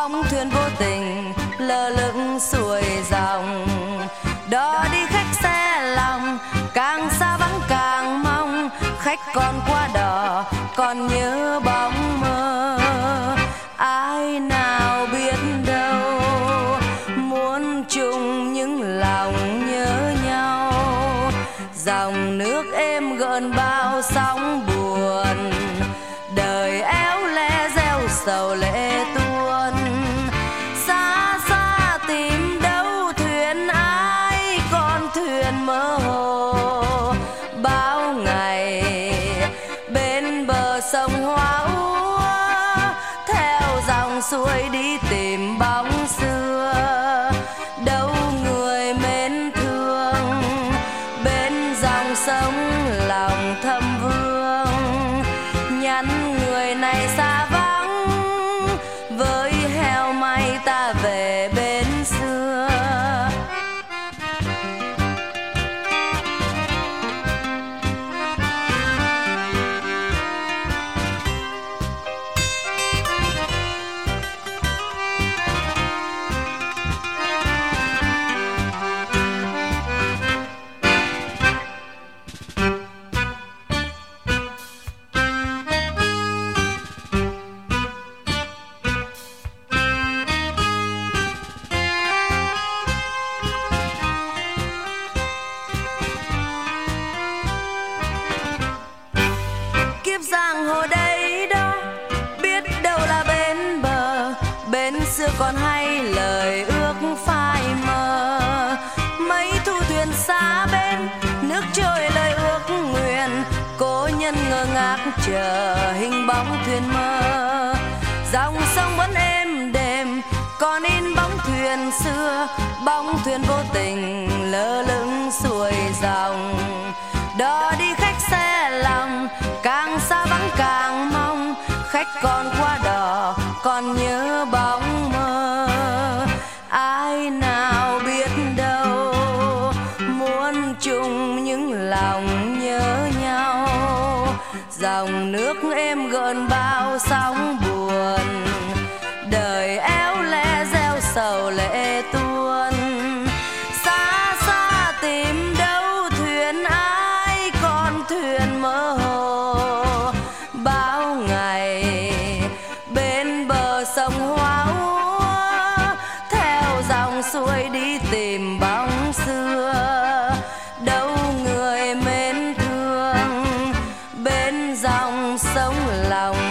bóng thuyền vô tình lơ lửng xuôi dòng. Đó đi khách xe lòng, càng xa vắng càng mong, khách còn qua đò còn nhớ bóng mơ. Ai nào biết đâu muốn chung những lòng nhớ nhau, dòng nước êm gợn bao sóng buồn, đời éo le gieo sầu lệ tuôn. Xa xa tìm đâu thuyền ai, con thuyền mơ hồ bao ngày bên bờ sông hoa úa, theo dòng suối đi tìm bóng xưa. Đâu người mến thương bên dòng sông lòng thầm vương, nhắn người này xa vắng với heo may ta về bên xưa. Kiếp giang hồ đây đó, biết đâu là bên bờ, bên xưa còn hay lời ước phai mờ. Mấy thu thuyền xa bên, nước trôi lời ước nguyện, cố nhân ngơ ngác chờ hình bóng thuyền mơ. Dòng sông vẫn êm đềm, còn in bóng thuyền xưa, bóng thuyền vô tình lơ lửng xuôi dòng. Đó đi khách xe lòng, càng xa vắng càng mong, khách còn qua đò còn nhớ bóng mơ. Ai nào biết đâu muốn chung những lòng nhớ nhau, dòng nước êm gợn bao sóng buồn, đời éo le gieo sầu lệ tuôn. Xa xa tìm đâu thuyền ai, con thuyền mơ hồ bao ngày bên bờ sông hoa úa, theo dòng suối đi tìm bóng xưa. Đâu người mến thương bên dòng sông lòng